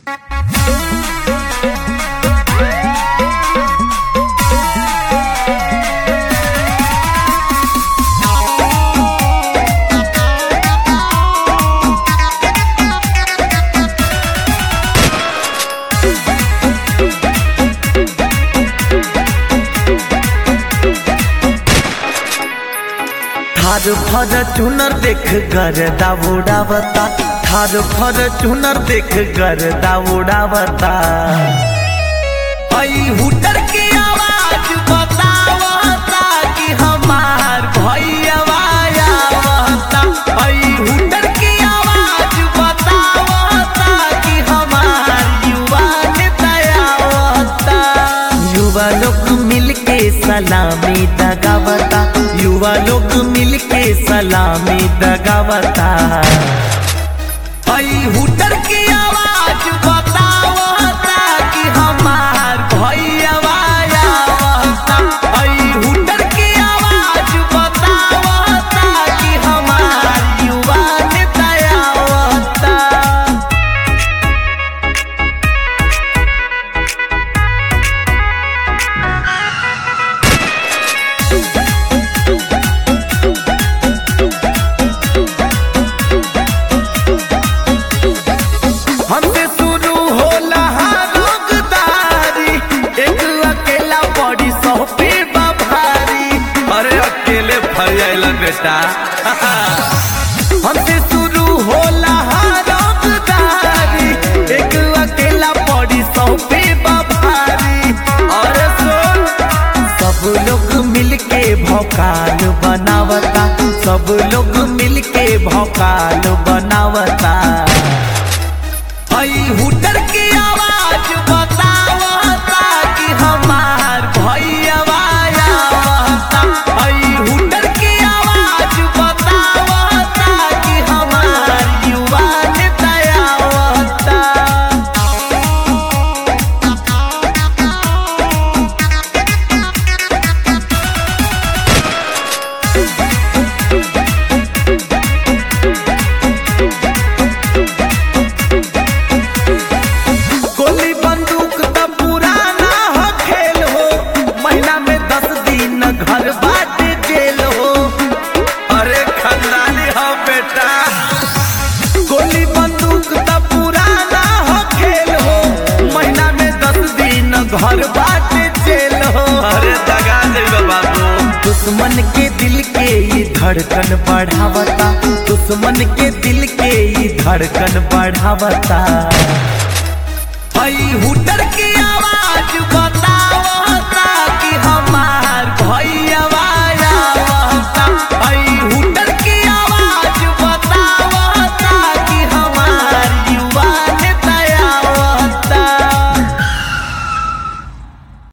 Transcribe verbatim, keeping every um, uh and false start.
Thar Fortuner देख गर्दा उड़ावता, Thar Fortuner देख गर्दा उड़ावता। आई हुटर की आवाज बतावता कि हमार भैया आवता। आई हुटर की आवाज बतावता कि हमार युवा नेता आवता। युवा लोग मिलके सलामी दगावता, युवा लोग मिलके सलामी दगावता। आई हुटर की आवाज बतावता कि हमार भैया आवता। आई हुटर की आवाज बतावता कि हमार युवा नेता आवता। हमसे शुरू होला रोगदारी, एक अकेला बड़ी सौ पे भारी। अरे अकेले फैला बेटा। हमसे शुरू होला रोगदारी, एक अकेला बड़ी सौ पे भारी। और सुन, सब लोग मिलके भौकाल बनावता, सब लोग मिलके भौकाल बनावता। आई हुटर की आवाज बतावता कि हमार भैया आवता। आई हुटर की आवाज बतावता कि हमार युवा नेता आवता। गोली बंदूक त पुराना हो खेल हो, महीना में दस दिन घर बाटे जेल हो। अरे खानदानी हो बेटा। गोली बंदूक त पुराना हो खेल हो, महीना में दस दिन घर बाटे जेल हो। अरे दगा देबे बाबू। दुश्मन के दिल के ये धड़कन बढ़ावता, दुश्मन के दिल के ये धड़कन बढ़ावता। आई हुटर की आवाज